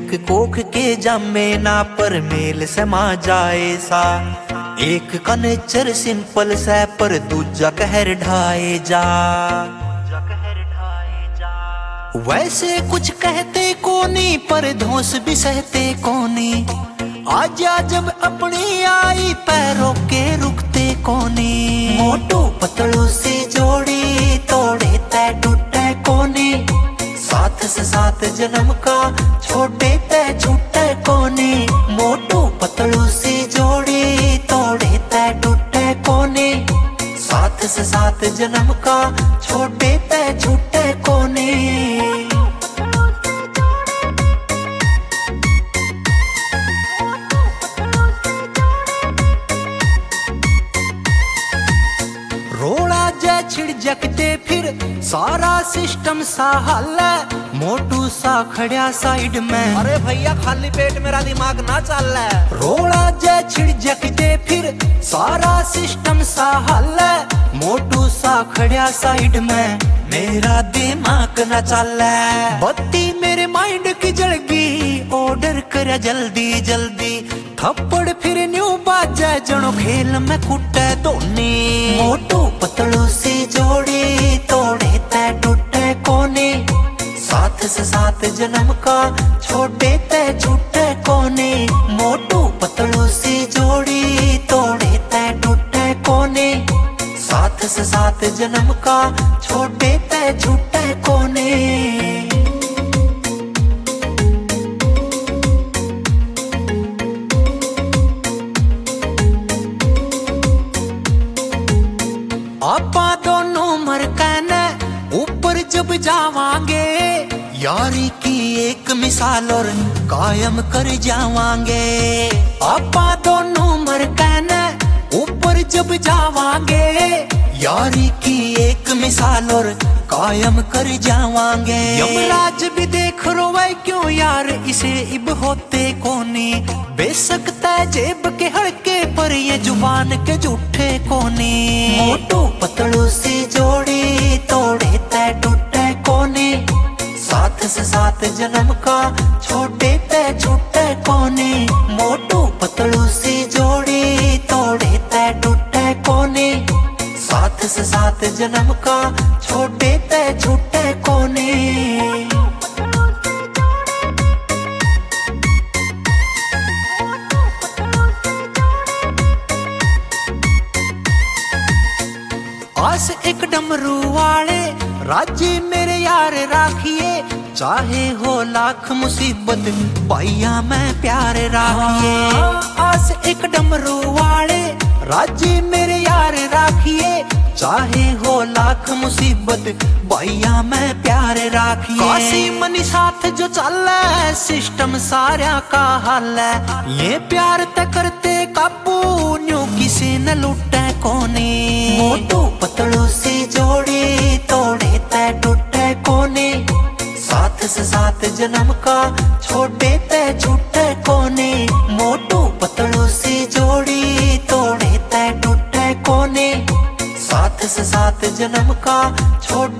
एक कोख के जामे ना पर मेल समा जाए सा। एक का नेचर सिंपल सा पर दूजा कहर ढाए जा। वैसे कुछ कहते कोनी पर धौंस भी सहते कोनी। आजा जब अपनी आई पैरों के रुकते कोनी। मोटू पतलू सी जोड़ी तोड़े तय टूटे कोनी। साथ से साथ जन्म का छोटे तय छूटे कोनी। मोटू पतलू सी जोड़ी तोड़े तय टूटे कोनी। साथ से साथ जन्म का छोटे तय छूटे कोनी। रोड़ा जय छिड़ जकते फिर सारा सिस्टम सा हल है। मोटू सा खड़िया साइड में, अरे भैया खाली पेट मेरा दिमाग ना चल रहा है। रोड़ा जय छिड़ जकते फिर सारा सिस्टम सा हल है। मोटू सा खड़िया साइड में, मेरा दिमाग न चल रहा। बत्ती मेरे माइंड की जल गई, ऑर्डर कर जल्दी जल्दी। थप्पड़ फिर न्यू बाजा जनो खेल में कुटे धोनी। मोटू पतलू सी जोड़ी तोड़े तय टूटे कोनी। साथ से साथ जन्म का छोटे तय छूटे कोनी। मोटू पतलू सी जोड़ी तोड़े तय टूटे कोनी। साथ से साथ जन्म का छोटे तय छूटे कोनी। आपा दोनों मर कहने ऊपर जब जावांगे। यारी की एक मिसाल और कायम कर जावांगे। आपा दोनों मर कहने ऊपर जब जावांगे। यारी की एक मिसाल और कायम कर जावांगे। यमराज भी देख रोवे क्यों यार इसे इब होते कोनी। बेशक तय जेब के हड़के पर ये जुबान के झूठे कोनी। मोटू पतलू सी जोड़ी तोड़े तय टूटे कोनी। साथ से साथ जन्म का छोटे तय छूटे कोनी। मोटू पतलू सी जोड़ी तोड़े तय टूटे कोनी। साथ से साथ जन्म का छोटे तय छूटे कोनी। आस एक डमरू वाले राजी मेरे यार राखिए। चाहे हो लाख मुसीबत भैया मैं प्यार राखिए। आस एक डमरू वाले राजी मेरे यार राखिए। चाहे हो लाख मुसीबत भैया मैं प्यार राखिए। काशी मनी साथ जो चल है सिस्टम सारा का हल है। ये प्यार तक करते काबू न्यू किसी न लुटे कोनी। मोटू पतलू सी जोड़ी तोड़े तय टूटे कोनी। साथ से साथ जन्म का छोटे तय छूटे कोनी। मोटू पतलू सी जोड़ी तोड़े तय टूटे कोनी। साथ से साथ जन्म का छोटे